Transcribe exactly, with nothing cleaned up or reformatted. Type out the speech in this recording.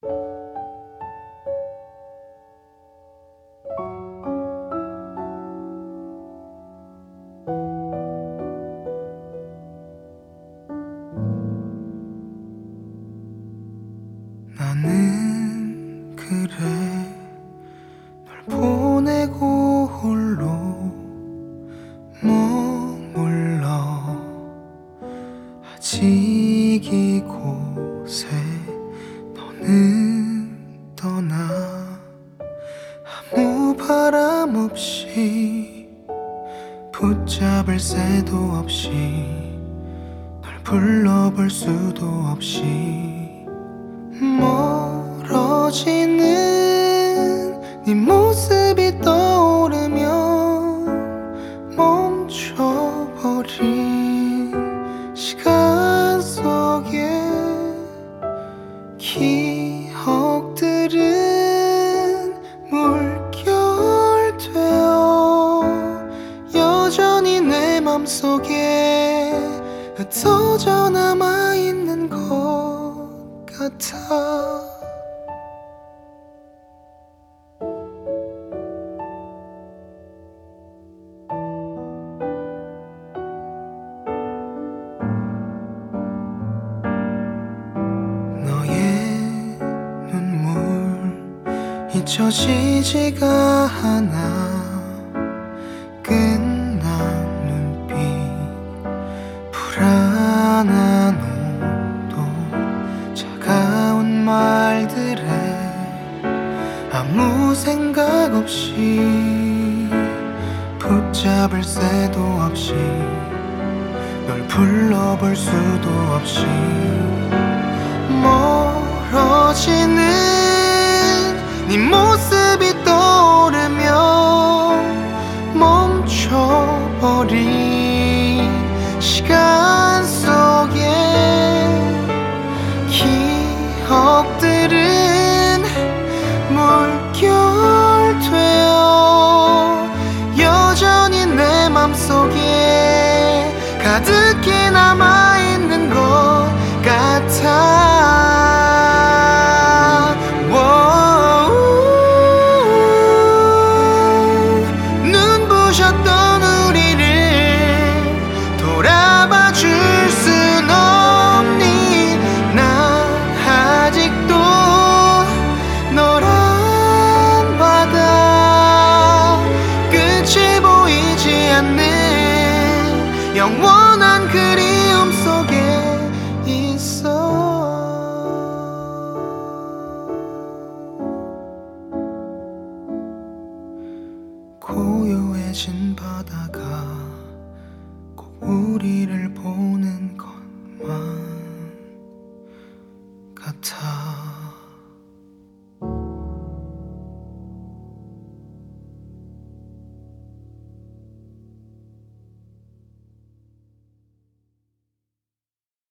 나는 그래 널 보내고 홀로 머물러 아직 이곳에 너는 떠나 아무 바람 없이 붙잡을 새도 없이 널 불러볼 수도 없이 멀어지는 네 모습이 떠오르면 멈춰버린 시간 속에 기억들은 물결되어 여전히 내 맘속에 흩어져 남아있는 것 같아. 너의 눈물 잊혀지지가 않아. 끝난 눈빛 불안한 옷도 차가운 말들에 아무 생각 없이 붙잡을 새도 없이 널 불러볼 수도 없이 멀어지는 네 모습이 떠오르면 멈춰버린 시간 속에 기억들은 물결되어 여전히 내 맘속에 가득히 남아있는 것 같아. 눈부셨던 우리를 돌아봐 줄 순 없니. 난 아직도 노란 바다 끝이 보이지 않는 영원한 그리움 속에 있어. 고요해진 바다가 꼭 우리를 보는 것만 같아.